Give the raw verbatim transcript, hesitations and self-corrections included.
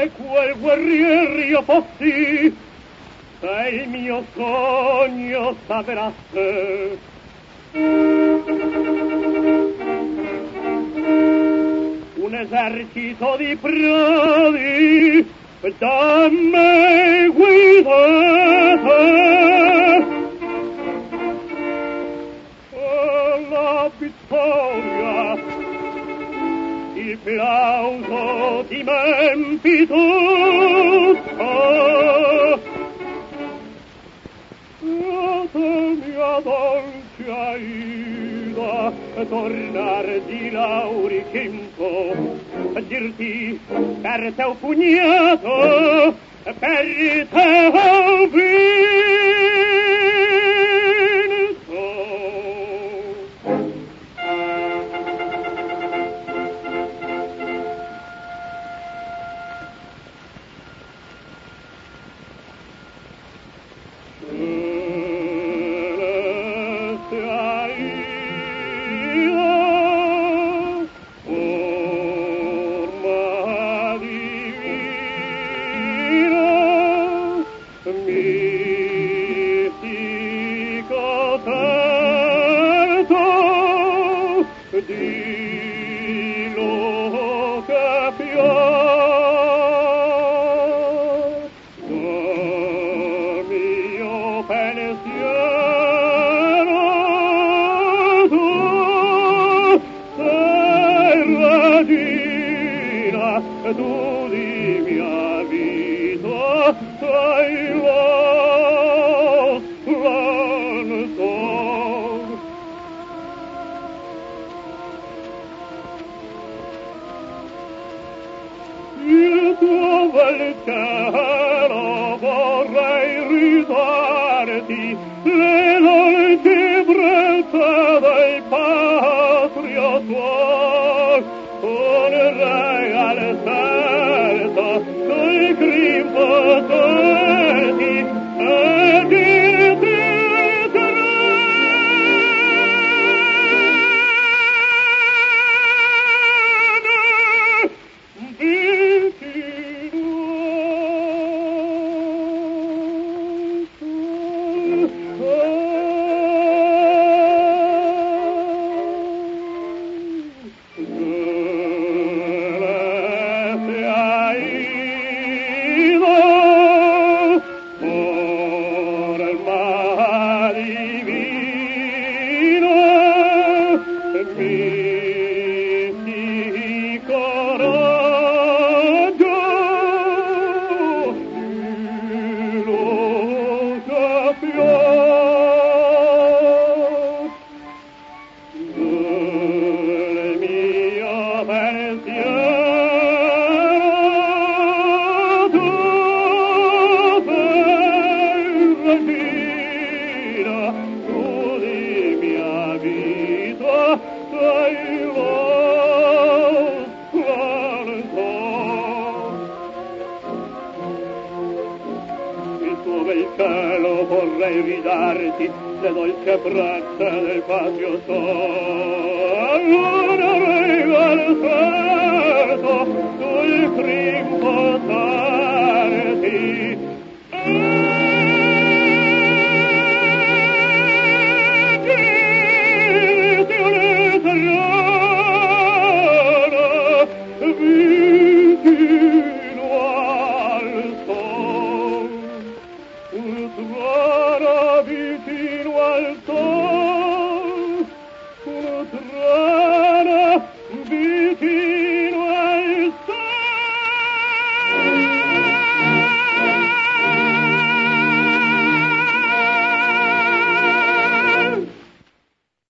e quel guerrier io fossi, se il mio sogno s'avverasse. Un esercito di prodi da me guidate, e la vittoria, il plauso di m'empi tutto. Mia dolce Aida, tornar di Lauricento, dirti per te ho pugnato, per te ho vinto. Tu di mia vita sei lo slanto. Il tuo bel cielo vorrei ridarti, le dolci brezze dei patria tuoi, con il regal certo, sui crim potenti, e dirti vorrei ridarti le dolci braccia del patrio sol, una regal certo sul crim potarti. Dirti un'eterna vicino al sol, un'eterna vicino al sol, un'eterna